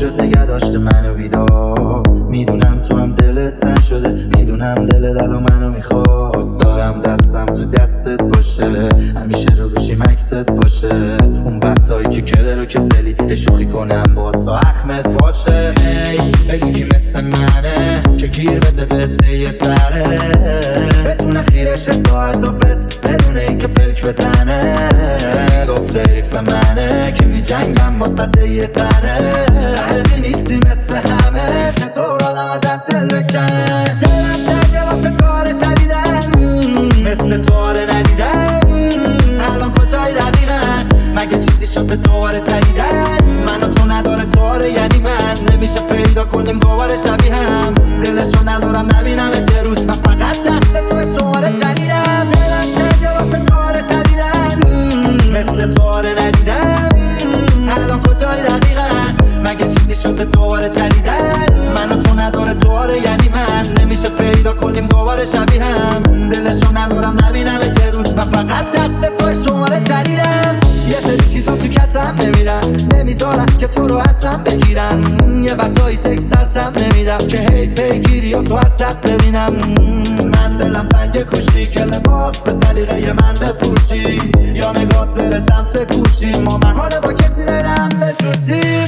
شد نگه داشته منو بیدار. میدونم تو هم دلت تنگ شده، میدونم دلت الو منو میخواد. دوست دارم دستم تو دستت باشه، همیشه رو گوشیم عکست باشه. اون وقتایی که کدر و کسلی شوخی کنم با تا اخمت باشه. بگو کی مثل منه که گیر بده بهت یه سره، بتونه خیرش ساعت و بت بدون اینکه پلک بزنه. گفته ایف منه که میجنگم واسه یه تنه. هرچی نیستی مثل همه، چطور آدم ازت دل بکنه. دلم تنگه واسه تاره شدیدن، مثل تاره ندیدن. الان کجایی دقیقن؟ مگه چیزی شده دوباره تنیدن؟ من و تو نداره تاره یعنی من، نمیشه پیدا کنیم دوباره شبیه هم. دلشو ندارم نبینم یه روز، من فقط دست تو شماره جدیدم. دلم تنگه واسه تاره شدیدن، مثل تاره ندیدن. الان کجایی دقیقن؟ مگه چیزی شده دوباره تنیدن؟ من و تو نداره تاره یعنی من، نمیشه پیدا کنیم دوباره شبیه هم. دلشو ندارم نبینم یه روز، من فقط دست تو شماره جدیدم. یه سری چیزا تو کتم نمیرن، نمیذارن که تو رو ازم بگیرن. یه وقتایی تکس ازم نمیدم که هی بگیری یا تو ازت ببینم. من دلم تنگ کشتی که لباس به سلیقه من بپوشی، یا نگات بره سمت گوشی. ما محاله با کسی نرم بجوشی.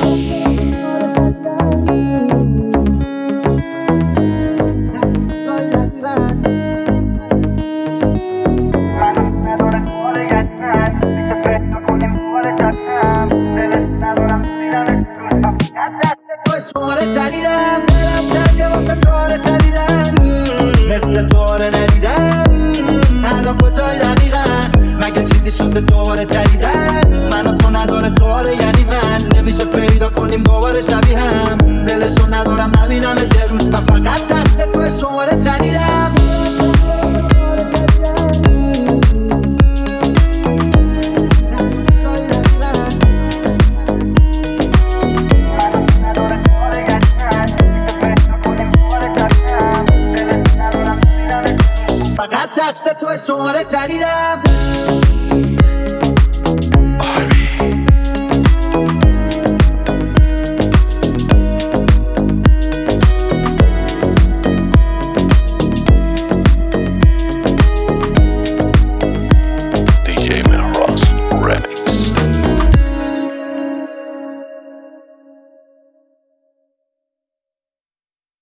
شماره جدیدم، دلم تنگه واسه تاره شدیدن، مثل تاره ندیدن. الان کجایی دقیقن؟ مگه چیزی شده دوباره جدیدن؟ من و تو نداره تاره یعنی من، نمیشه پیدا کنیم دوباره شبیه هم. دلشو ندارم نبینم یه روز، من فقط دست تو شماره جدیدم. فقط دست تو شماره جدیدم.